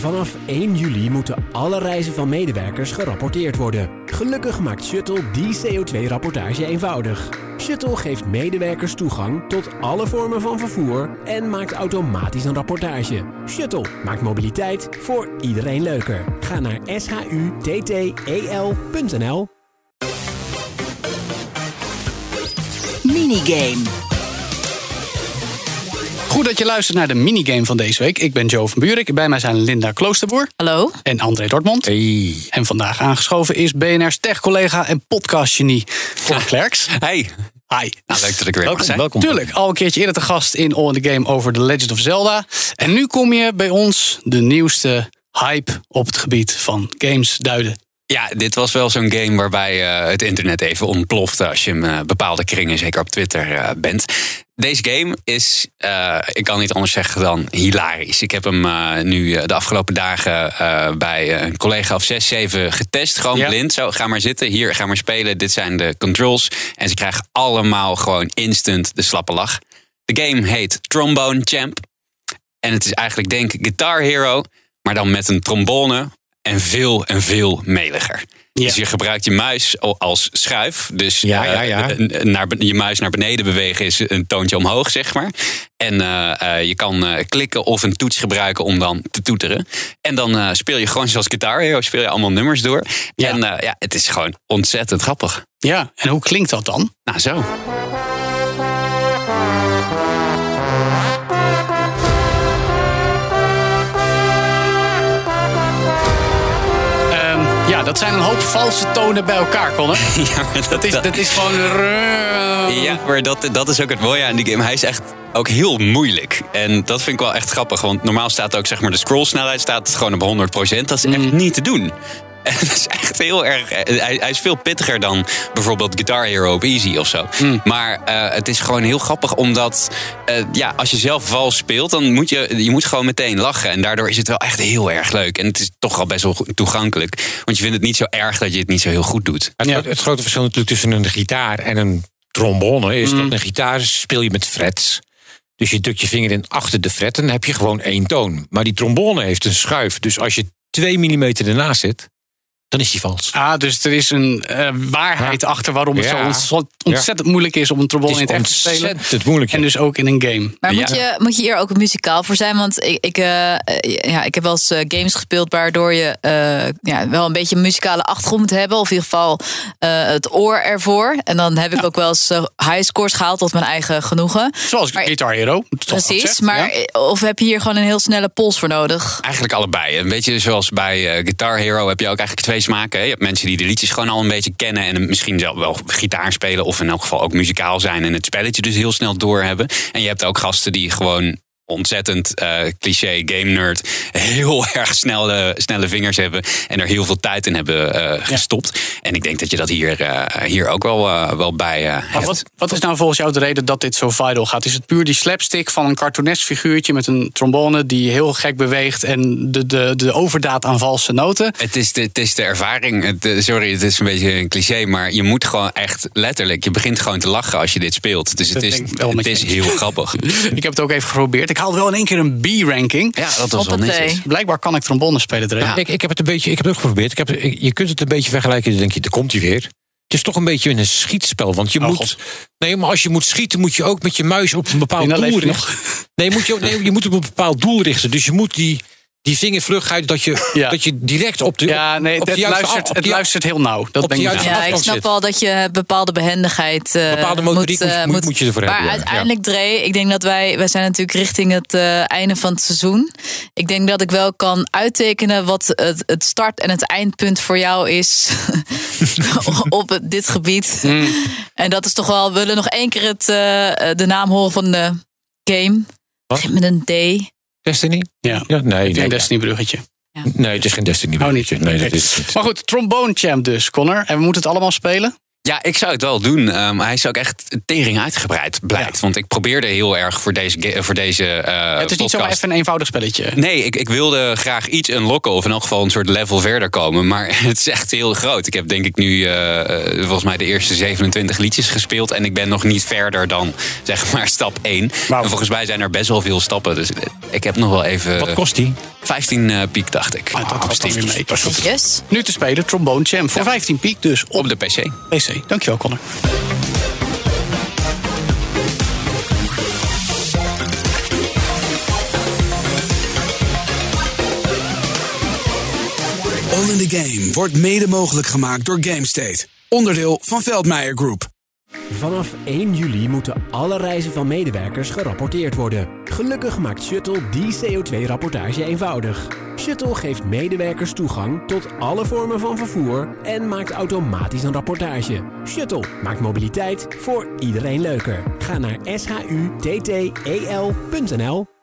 Vanaf 1 juli moeten alle reizen van medewerkers gerapporteerd worden. Gelukkig maakt Shuttle die CO2-rapportage eenvoudig. Shuttle geeft medewerkers toegang tot alle vormen van vervoer en maakt automatisch een rapportage. Shuttle maakt mobiliteit voor iedereen leuker. Ga naar shuttel.nl. Minigame. Goed dat je luistert naar de minigame van deze week. Ik ben Joe van Buurik. Bij mij zijn Linda Kloosterboer. Hallo. En André Dortmund. Hey. En vandaag aangeschoven is BNR's tech-collega en podcastgenie Connor Klerks. Hey. Hi. Nou, leuk dat ik weer mag zijn. Welkom. Tuurlijk, al een keertje eerder te gast in All in the Game over The Legend of Zelda. En nu kom je bij ons de nieuwste hype op het gebied van games duiden. Ja, dit was wel zo'n game waarbij het internet even ontplofte als je in bepaalde kringen, zeker op Twitter, bent. Deze game is, ik kan niet anders zeggen dan hilarisch. Ik heb hem nu de afgelopen dagen bij een collega of 6, 7 getest. Gewoon blind. Zo, ga maar zitten. Hier, ga maar spelen. Dit zijn de controls. En ze krijgen allemaal gewoon instant de slappe lach. De game heet Trombone Champ. En het is eigenlijk, denk ik, Guitar Hero, maar dan met een trombone en veel meliger. Ja. Dus je gebruikt je muis als schuif. Dus je muis naar beneden bewegen is een toontje omhoog, zeg maar. En je kan klikken of een toets gebruiken om dan te toeteren. En dan speel je gewoon zoals Guitar Hero, speel je allemaal nummers door. Ja. En het is gewoon ontzettend grappig. Ja, en hoe klinkt dat dan? Nou, zo. Ja, dat zijn een hoop valse tonen bij elkaar, Connor. Ja, maar dat is gewoon... Ja, maar dat is ook het mooie aan die game. Hij is echt ook heel moeilijk. En dat vind ik wel echt grappig. Want normaal staat ook, zeg maar, de scrollsnelheid staat gewoon op 100%. Dat is echt niet te doen. En dat is echt heel erg... Hij is veel pittiger dan bijvoorbeeld Guitar Hero op Easy of zo. Maar het is gewoon heel grappig, omdat als je zelf vals speelt, dan moet je moet gewoon meteen lachen. En daardoor is het wel echt heel erg leuk. En het is toch al best wel toegankelijk. Want je vindt het niet zo erg dat je het niet zo heel goed doet. Het grote verschil natuurlijk tussen een gitaar en een trombone is dat een gitaar speel je met frets. Dus je drukt je vinger in achter de fret en dan heb je gewoon 1 toon. Maar die trombone heeft een schuif. Dus als je 2 millimeter ernaast zit, dan is die vals. Dus er is een waarheid achter waarom het zo ontzettend moeilijk is om een trombone in het echt te spelen. Ontzettend moeilijk. En dus ook in een game. Maar moet je hier ook muzikaal voor zijn? Want ik heb wel eens games gespeeld waardoor je wel een beetje een muzikale achtergrond moet hebben. Of in ieder geval het oor ervoor. En dan heb ik ook wel eens high scores gehaald tot mijn eigen genoegen. Zoals Guitar Hero. Precies, maar of heb je hier gewoon een heel snelle pols voor nodig? Eigenlijk allebei. Een beetje zoals bij Guitar Hero heb je ook eigenlijk 2 smaken. Je hebt mensen die de liedjes gewoon al een beetje kennen en misschien zelf wel gitaar spelen of in elk geval ook muzikaal zijn en het spelletje dus heel snel doorhebben. En je hebt ook gasten die gewoon ontzettend cliché game nerd heel erg snelle vingers hebben en er heel veel tijd in hebben gestopt. En ik denk dat je dat hier ook wel bij hebt. Wat is nou volgens jou de reden dat dit zo viral gaat? Is het puur die slapstick van een cartoonesk figuurtje met een trombone die heel gek beweegt en de overdaad aan valse noten? Het is de ervaring. Sorry, het is een beetje een cliché, maar je moet gewoon echt letterlijk, je begint gewoon te lachen als je dit speelt. Dus het is heel grappig. Ik heb het ook even geprobeerd. Ik haalde wel in één keer een B-ranking. Ja, dat was wel netjes. Blijkbaar kan ik trombone spelen erin. Ja. Ik heb het ook geprobeerd. Je kunt het een beetje vergelijken. Dan denk je, daar komt hij weer. Het is toch een beetje een schietspel. Want je moet. Nee, maar als je moet schieten, moet je ook met je muis op een bepaald doel richten. Je moet op een bepaald doel richten. Dus je moet die vingervlugheid dat je direct op de. Ja, nee, het luistert heel nauw. Dat ben ik snap wel dat je bepaalde behendigheid. Bepaalde motoriek moet je ervoor hebben. Maar uiteindelijk, Dre, ik denk dat wij zijn natuurlijk richting het einde van het seizoen. Ik denk dat ik wel kan uittekenen wat het start- en het eindpunt voor jou is op dit gebied. En dat is toch wel. We willen nog 1 keer de naam horen van de game. Wat? Met een D. Destiny? Ja. Nee. Destiny-bruggetje. Ja. Nee, het is geen Destiny-bruggetje. Nee, dat is het. Maar goed, Trombone Champ dus, Connor. En we moeten het allemaal spelen? Ja, ik zou het wel doen. Hij is ook echt tering uitgebreid, blijkt. Ja. Want ik probeerde heel erg voor deze het is niet zo even een eenvoudig spelletje. Nee, ik wilde graag iets unlocken of in elk geval een soort level verder komen. Maar het is echt heel groot. Ik heb denk ik nu volgens mij de eerste 27 liedjes gespeeld. En ik ben nog niet verder dan zeg maar stap 1. Wow. En volgens mij zijn er best wel veel stappen. Dus ik heb nog wel even... Wat kost die? 15 piek, dacht ik. Dat op was dan Steam. weer mee. Yes. Nu te spelen, Trombone Champ voor 15 piek dus Op de PC. PC. Dankjewel, Connor. All in the Game wordt mede mogelijk gemaakt door GameState. Onderdeel van Veldmeijer Group. Vanaf 1 juli moeten alle reizen van medewerkers gerapporteerd worden. Gelukkig maakt Shuttle die CO2-rapportage eenvoudig. Shuttle geeft medewerkers toegang tot alle vormen van vervoer en maakt automatisch een rapportage. Shuttle maakt mobiliteit voor iedereen leuker. Ga naar shutttel.nl.